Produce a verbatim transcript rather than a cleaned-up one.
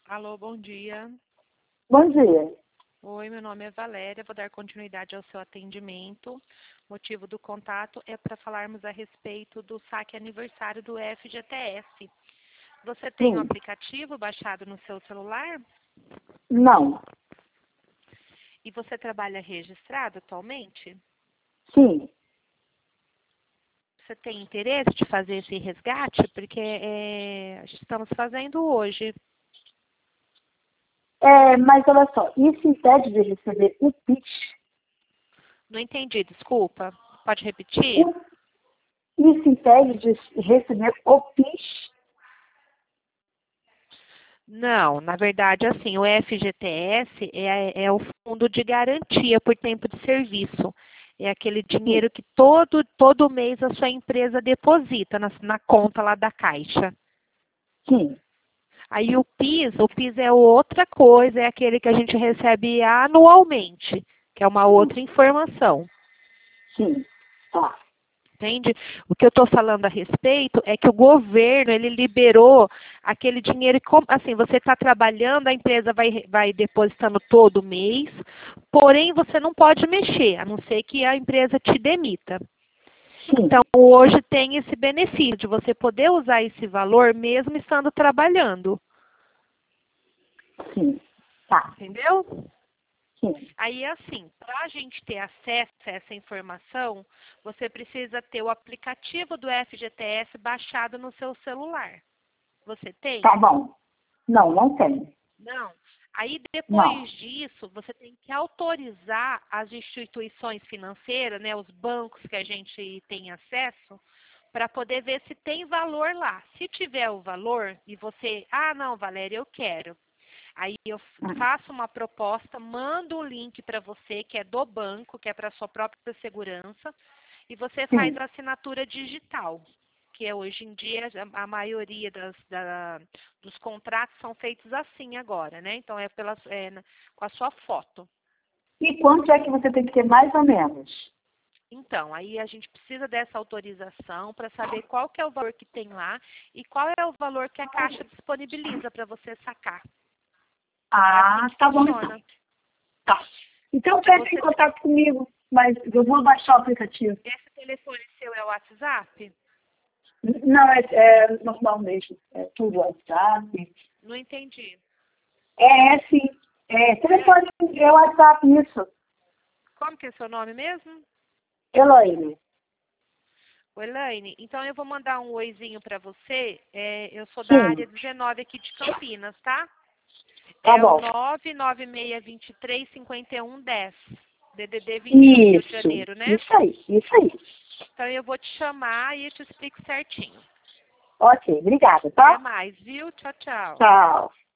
Alô, bom dia. Bom dia. Oi, meu nome é Valéria, vou dar continuidade ao seu atendimento. O motivo do contato é para falarmos a respeito do saque aniversário do F G T S. Você tem o Sim. aplicativo baixado no seu celular? Não. E você trabalha registrado atualmente? Sim. Você tem interesse de fazer esse resgate? Porque é, estamos fazendo hoje. É, mas olha só, isso impede de receber o P I X. Não entendi, desculpa. Pode repetir? O- Isso impede de receber o P I X. Não, na verdade, assim, o F G T S é, é o fundo de garantia por tempo de serviço. É aquele Sim. dinheiro que todo, todo mês a sua empresa deposita na, na conta lá da Caixa. Sim. Aí o PIS, o PIS é outra coisa, é aquele que a gente recebe anualmente, que é uma outra informação. Sim. Tá. Entende? O que eu estou falando a respeito é que o governo, ele liberou aquele dinheiro, e como- assim, você está trabalhando, a empresa vai, vai depositando todo mês, porém você não pode mexer, a não ser que a empresa te demita. Sim. Então, hoje tem esse benefício de você poder usar esse valor mesmo estando trabalhando. Sim. Tá. Entendeu? Sim. Aí, assim, para a gente ter acesso a essa informação, você precisa ter o aplicativo do F G T S baixado no seu celular. Você tem? Tá bom. Não, não tem. Não. Aí, Não. depois disso, você tem que autorizar as instituições financeiras, né, os bancos que a gente tem acesso, para poder ver se tem valor lá. Se tiver o valor e você, ah, não, Valéria, eu quero. Aí eu Hum. faço uma proposta, mando o link para você, que é do banco, que é para sua própria segurança, e você faz Sim. a assinatura digital, que é hoje em dia a a maioria das, da- dos contratos são feitos assim agora, né? Então é, pela, é na- com a sua foto. E quanto é que você tem que ter mais ou menos? Então, aí a gente precisa dessa autorização para saber qual que é o valor que tem lá e qual é o valor que a Caixa disponibiliza para você sacar. É assim Ah, que tá bom então. funciona. Tá. Então entre em Você contato comigo, mas eu vou baixar o aplicativo. Esse telefone seu é o WhatsApp? Não, é, é normal mesmo. É tudo WhatsApp. Não entendi. É, é sim. É, É. telefone é WhatsApp, isso. Como que é seu nome mesmo? Eloíne. Ô, Elaine, então eu vou mandar um oizinho para você. É, eu sou da Sim, área dezenove aqui de Campinas, tá? tá É o bom. nove nove seis dois três cinco um um zero. D D D vinte e um, Rio de Isso, Janeiro, né? isso aí, isso aí. Então eu vou te chamar e eu te explico certinho. Ok, obrigada, Até tá? mais, viu? Tchau, tchau. Tchau.